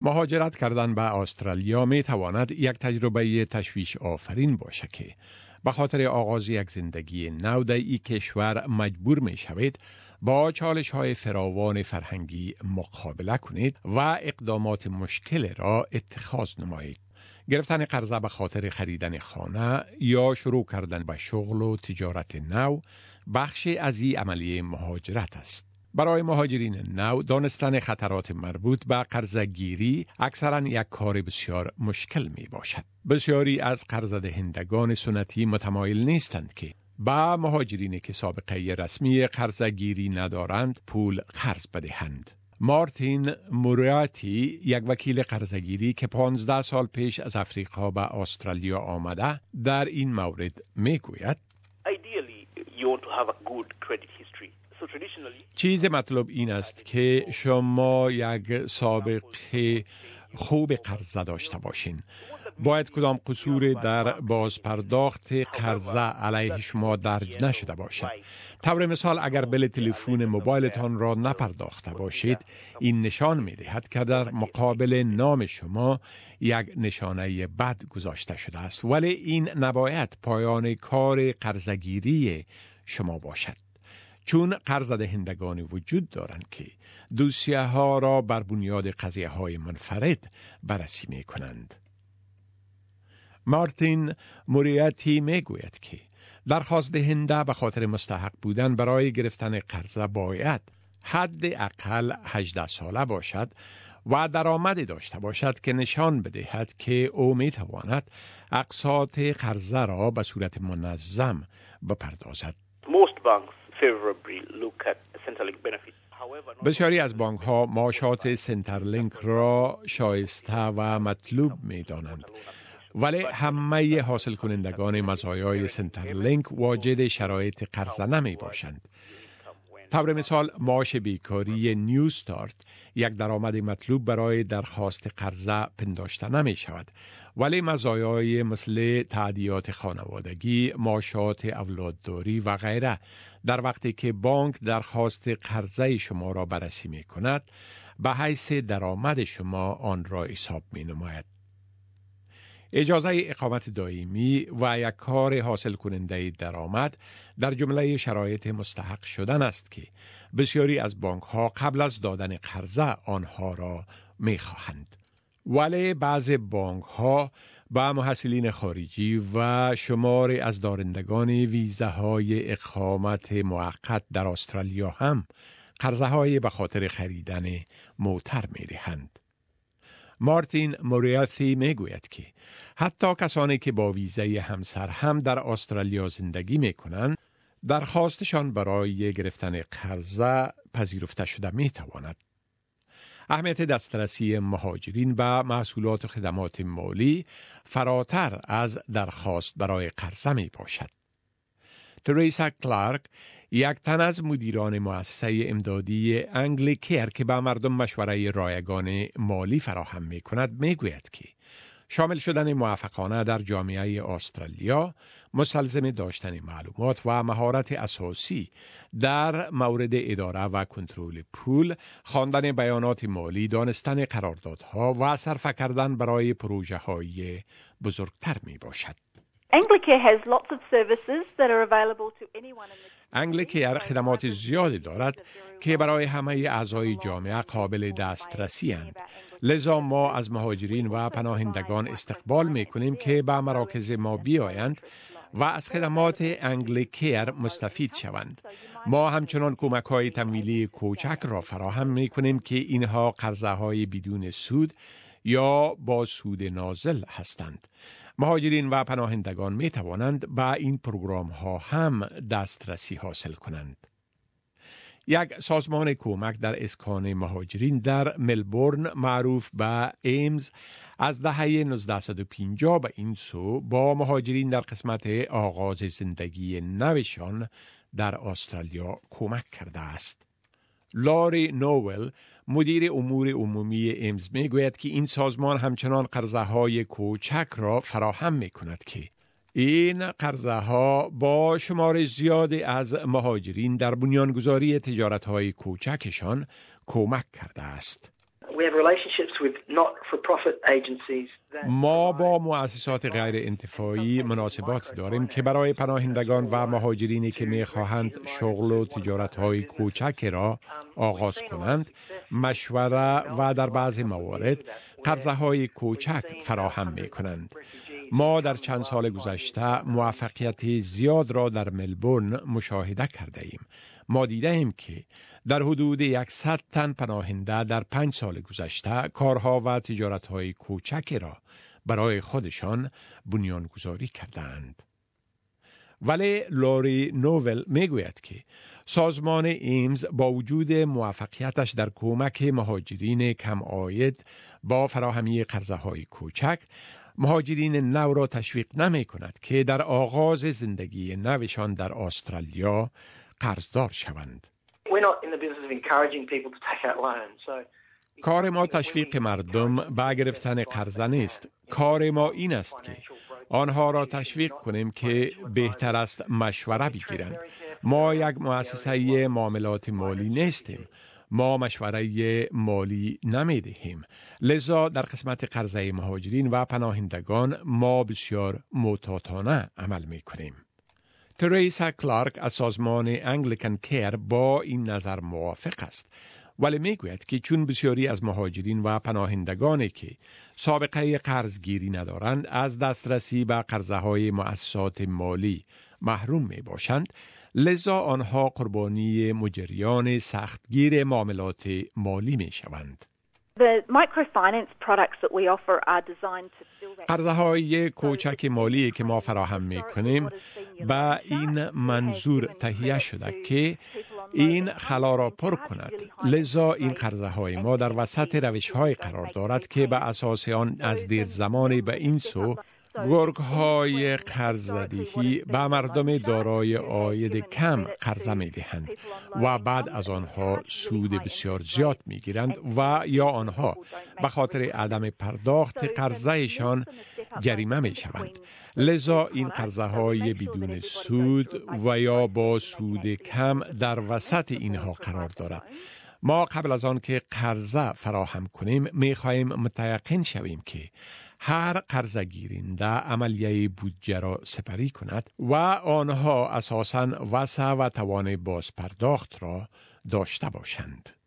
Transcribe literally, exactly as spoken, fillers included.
مهاجرت کردن به استرالیا می تواند یک تجربه تشویش آفرین باشه که به خاطر آغاز یک زندگی نو در این کشور مجبور می شوید با چالش های فراوان فرهنگی مقابله کنید و اقدامات مشکل را اتخاذ نمایید. گرفتن قرضه به خاطر خریدن خانه یا شروع کردن به شغل و تجارت نو بخشی از این عملیه مهاجرت است. برای مهاجرین نو دانستن خطرات مربوط به قرضه‌گیری اکثراً یک کار بسیار مشکل می باشد. بسیاری از قرضه‌دهندگان سنتی متمایل نیستند که با مهاجرینی که سابقه رسمی قرضه‌گیری ندارند پول قرض بدهند. مارتین موریاتی، یک وکیل قرضه‌گیری که پانزده سال پیش از افریقا به استرالیا آمده، در این مورد میگوید: چیز مطلوب این است که شما یک سابقه خوب قرضه داشته باشین. باید کدام قصور در بازپرداخت قرضه علیه شما درج نشده باشد. طور مثال اگر بل تلفن موبایلتان را نپرداخته باشید، این نشان می‌دهد که در مقابل نام شما یک نشانه بد گذاشته شده است، ولی این نباید پایان کار قرضه‌گیری شما باشد. چون قرض دهندگانی وجود دارند که دوسیه ها را بر بنیاد قضیه های منفرد بررسی می کنند. مارتین موریاتی می گوید که درخواست دهنده به خاطر مستحق بودن برای گرفتن قرضه باید حد اقل هجده ساله باشد و درآمدی داشته باشد که نشان بدهد که او می تواند اقساط قرضه را به صورت منظم بپردازد. Most banks favorably look at Centrelink benefits. بسیاری از بانک ها معاشات سنترلینک را شایسته و مطلوب می دانند، ولی همه حاصل کنندگان مزایای سنترلینک واجد شرایط قرضه نمی باشند. طور مثال معاش بیکاری نیو استارت یک درآمد مطلوب برای درخواست قرضه پنداشته نمی شود، ولی مزایای مثل تادیات خانوادگی، معاشات اولادداری و غیره در وقتی که بانک درخواست قرضه شما را بررسی می کند به حیث درآمد شما آن را حساب می نماید. اجازه اقامت دائمی و یک کار حاصل کننده درآمد در جمله شرایط مستحق شدن است که بسیاری از بانک ها قبل از دادن قرضه آنها را می خواهند. ولی بعض بانک ها با محصلین خارجی و شماری از دارندگان ویزاهای اقامت موقت در استرالیا هم قرضه های به خاطر خریدن موتر می دهند. مارتین موریاتی می گوید که حتی کسانی که با ویزای همسر هم در استرالیا زندگی می کنند، درخواستشان برای گرفتن قرضه پذیرفته شده می تواند. اهمیت دسترسی مهاجرین به محصولات و خدمات مالی فراتر از درخواست برای قرضه می باشد. تریسا کلارک، یک تن از مدیران مؤسسه امدادی انگلیکیر که به مردم مشوره رایگان مالی فراهم می کند، می گوید که شامل شدن موفقانه در جامعه استرالیا مستلزم داشتن معلومات و مهارت اساسی در مورد اداره و کنترل پول، خواندن بیانات مالی، دانستن قراردادها و صرف کردن برای پروژه های بزرگتر می باشد. Anglicare has lots of services that are available to anyone in the انگلیکیر خدمات زیادی دارد که برای همه اعضای جامعه قابل دسترسی اند. لذا ما از مهاجرین و پناهندگان استقبال می کنیم که به مراکز ما بیایند و از خدمات انگلیکیر مستفید شوند. ما همچنان کمک های تمویلی کوچک را فراهم می کنیم که اینها قرضه های بدون سود یا با سود نازل هستند. مهاجرین و پناهندگان می توانند به این پروگرام ها هم دسترسی حاصل کنند. یک سازمان کمک در اسکان مهاجرین در ملبورن معروف به ایمز از دهه نوزده پنجاه به این سو با مهاجرین در قسمت آغاز زندگی نوشان در استرالیا کمک کرده است. لاری نوول، مدیر امور عمومی ایمز، می گوید که این سازمان همچنان قرضه های کوچک را فراهم می کند که این قرضه ها با شمار زیادی از مهاجرین در بنیانگذاری تجارت های کوچکشان کمک کرده است. We have relationships with not-for-profit agencies that ما با مؤسسات غیر انتفاعی مناسبات داریم که برای پناهندگان و مهاجرینی که می‌خواهند شغل و تجارت‌های کوچک را آغاز کنند مشوره و در بعضی موارد قرضه‌های کوچک فراهم می‌کنند. ما در چند سال گذشته موفقیت زیاد را در ملبورن مشاهده کرده ایم. ما دیده ایم که در حدود صد تن پناهنده در پنج سال گذشته کارها و تجارت‌های کوچکی را برای خودشان بنیانگذاری کردند. ولی لوری نوول میگوید که سازمان ایمز با وجود موفقیتش در کمک مهاجرین کم عاید با فراهمی قرضه‌های کوچک، مهاجرین نو را تشویق نمی کند که در آغاز زندگی نوشان در استرالیا قرضدار شوند. کار ما تشویق مردم به گرفتن قرض نیست. کار ما این است که آنها را تشویق کنیم که بهتر است مشوره بگیرند. ما یک مؤسسه معاملات مالی نیستیم. ما مشوره مالی نمی دهیم. لذا در قسمت قرضه مهاجرین و پناهندگان ما بسیار محتاطانه عمل می کنیم. تریسا کلارک از سازمان انگلیکن کیر با این نظر موافق است، ولی میگوید که چون بسیاری از مهاجرین و پناهندگانی که سابقه قرضگیری ندارند از دسترسی به قرضه‌های مؤسسات مالی محروم می باشند، لذا آنها قربانی مجریان سختگیر معاملات مالی می شوند. The microfinance products that we offer are designed to fill that. قرضه‌های کوچک مالی که ما فراهم می‌کنیم با این منظور تهیه شده که این خلا را پر کند. لذا این قرضه‌های ما در وسط روش‌های قرار دارد که به اساس آن از دیر زمانی به این سو گرگ‌های قرض‌دهی به مردم دارای عاید کم قرضه می‌دهند و بعد از آنها سود بسیار زیاد می‌گیرند و یا آنها به خاطر عدم پرداخت قرضه‌شان جریمه می‌شوند. لذا این قرضه‌های بدون سود و یا با سود کم در وسط اینها قرار دارد. ما قبل از آن که قرضه فراهم کنیم می‌خواهیم متیقن شویم که هر قرضه گیرنده عملیه بودجه را سپری کند و آنها اساساً وسع و توان باز پرداخت را داشته باشند.